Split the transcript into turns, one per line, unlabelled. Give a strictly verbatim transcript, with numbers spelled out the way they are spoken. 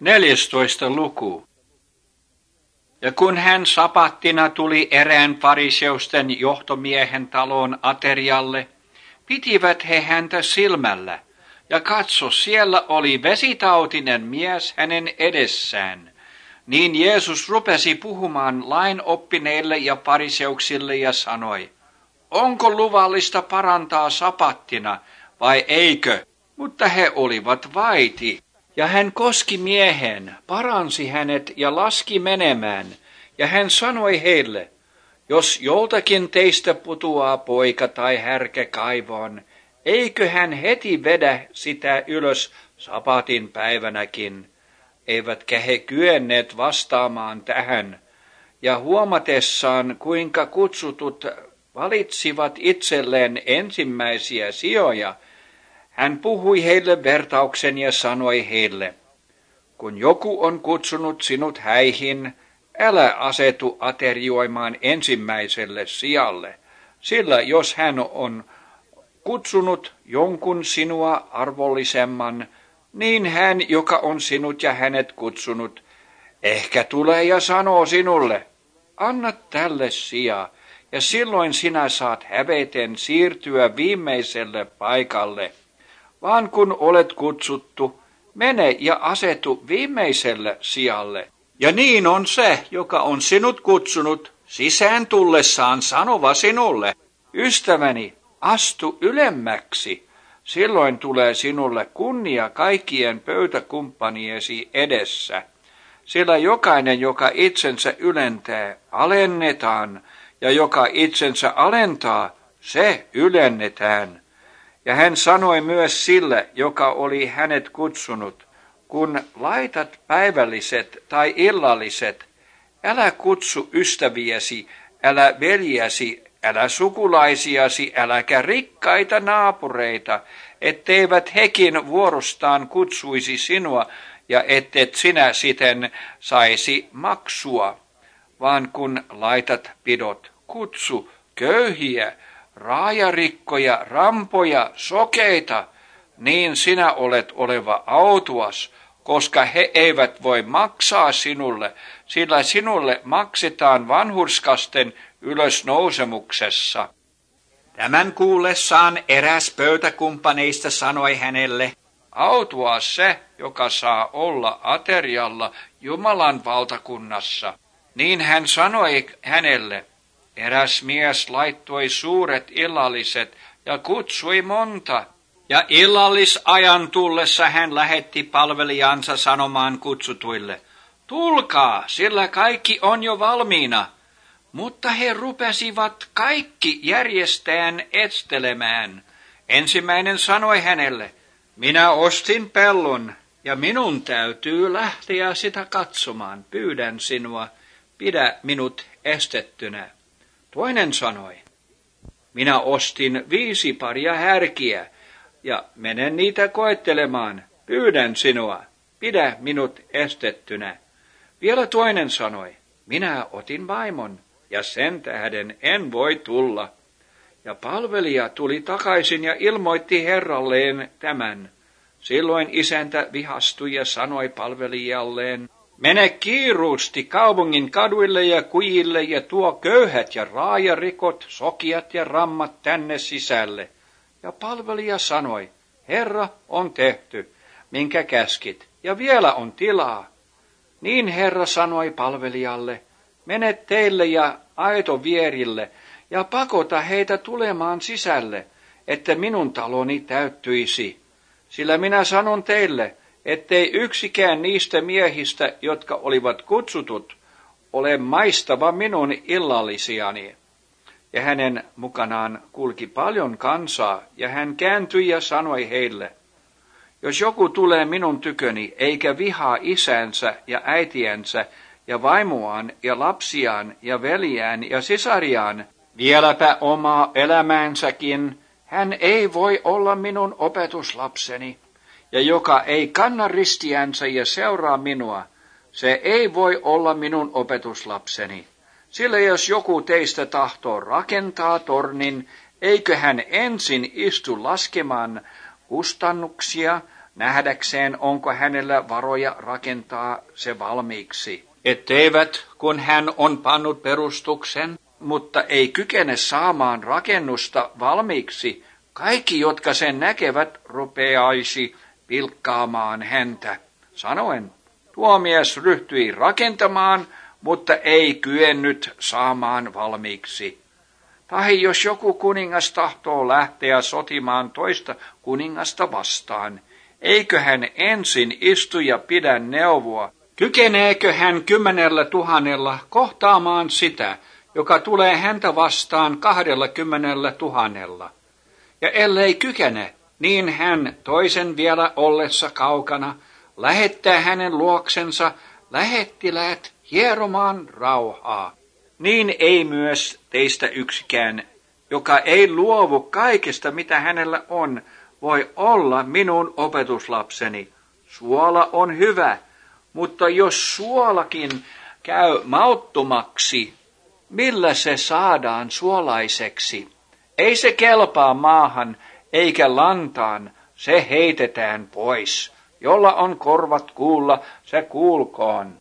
neljästoista luku. Ja kun hän sapattina tuli erään fariseusten johtomiehen taloon aterialle, pitivät he häntä silmällä, ja katso, siellä oli vesitautinen mies hänen edessään. Niin Jeesus rupesi puhumaan lainoppineille ja fariseuksille ja sanoi, onko luvallista parantaa sapattina vai eikö? Mutta he olivat vaiti. Ja hän koski miehen, paransi hänet ja laski menemään. Ja hän sanoi heille, jos joltakin teistä putoaa poika tai härkä kaivoon, eikö hän heti vedä sitä ylös sapatin päivänäkin? Eivätkä he kyenneet vastaamaan tähän. Ja huomatessaan, kuinka kutsutut valitsivat itselleen ensimmäisiä sijoja, hän puhui heille vertauksen ja sanoi heille, kun joku on kutsunut sinut häihin, älä asetu aterioimaan ensimmäiselle sijalle, sillä jos hän on kutsunut jonkun sinua arvollisemman, niin hän, joka on sinut ja hänet kutsunut, ehkä tulee ja sanoo sinulle, anna tälle sija, ja silloin sinä saat häveten siirtyä viimeiselle paikalle. Vaan kun olet kutsuttu, mene ja asetu viimeiselle sijalle. Ja niin on se, joka on sinut kutsunut, sisään tullessaan sanova sinulle, ystäväni, astu ylemmäksi, silloin tulee sinulle kunnia kaikkien pöytäkumppaniesi edessä. Sillä jokainen, joka itsensä ylentää, alennetaan, ja joka itsensä alentaa, se ylennetään. Ja hän sanoi myös sille, joka oli hänet kutsunut, kun laitat päivälliset tai illalliset, älä kutsu ystäviäsi, älä veljiäsi, älä sukulaisiasi, äläkä rikkaita naapureita, etteivät hekin vuorostaan kutsuisi sinua ja ettet sinä siten saisi maksua, vaan kun laitat pidot, kutsu köyhiä, raajarikkoja, rampoja, sokeita, niin sinä olet oleva autuas, koska he eivät voi maksaa sinulle, sillä sinulle maksetaan vanhurskasten ylösnousemuksessa. Tämän kuullessaan eräs pöytäkumppaneista sanoi hänelle, autuas se, joka saa olla aterialla Jumalan valtakunnassa. Niin hän sanoi hänelle, eräs mies laittoi suuret illalliset ja kutsui monta. Ja illallisajan tullessa hän lähetti palvelijansa sanomaan kutsutuille, tulkaa, sillä kaikki on jo valmiina. Mutta he rupesivat kaikki järjestään estelemään. Ensimmäinen sanoi hänelle, minä ostin pellon ja minun täytyy lähteä sitä katsomaan. Pyydän sinua, pidä minut estettynä. Toinen sanoi, minä ostin viisi paria härkiä ja menen niitä koettelemaan. Pyydän sinua, pidä minut estettynä. Vielä toinen sanoi, minä otin vaimon ja sen tähden en voi tulla. Ja palvelija tuli takaisin ja ilmoitti herralleen tämän. Silloin isäntä vihastui ja sanoi palvelijalleen, mene kiiruusti kaupungin kaduille ja kujille ja tuo köyhät ja raajarikot, sokiat ja rammat tänne sisälle. Ja palvelija sanoi, Herra on tehty, minkä käskit, ja vielä on tilaa. Niin Herra sanoi palvelijalle, mene teille ja aitovierille ja pakota heitä tulemaan sisälle, että minun taloni täyttyisi. Sillä minä sanon teille, ettei yksikään niistä miehistä, jotka olivat kutsutut, ole maistava minun illallisiani. Ja hänen mukanaan kulki paljon kansaa, ja hän kääntyi ja sanoi heille, jos joku tulee minun tyköni, eikä vihaa isänsä ja äitiänsä, ja vaimoaan ja lapsiaan ja veljään ja sisariaan, vieläpä omaa elämäänsäkin, hän ei voi olla minun opetuslapseni. Ja joka ei kanna ristiänsä ja seuraa minua, se ei voi olla minun opetuslapseni. Sillä jos joku teistä tahtoo rakentaa tornin, eikö hän ensin istu laskemaan kustannuksia, nähdäkseen onko hänellä varoja rakentaa se valmiiksi. Etteivät, kun hän on pannut perustuksen, mutta ei kykene saamaan rakennusta valmiiksi, kaikki, jotka sen näkevät, rupeaisi pilkkaamaan häntä, sanoen, tuo mies ryhtyi rakentamaan, mutta ei kyennyt saamaan valmiiksi. Tai jos joku kuningas tahtoo lähteä sotimaan toista kuningasta vastaan, eikö hän ensin istu ja pidä neuvoa, kykeneekö hän kymmenellä tuhannella kohtaamaan sitä, joka tulee häntä vastaan kahdella kymmenellä tuhannella. Ja ellei kykene, niin hän toisen vielä ollessa kaukana lähettää hänen luoksensa lähettiläät hieromaan rauhaa. Niin ei myös teistä yksikään, joka ei luovu kaikesta, mitä hänellä on, voi olla minun opetuslapseni. Suola on hyvä, mutta jos suolakin käy mauttomaksi, millä se saadaan suolaiseksi? Ei se kelpaa maahan eikä lantaan, se heitetään pois. Jolla on korvat kuulla, se kuulkoon.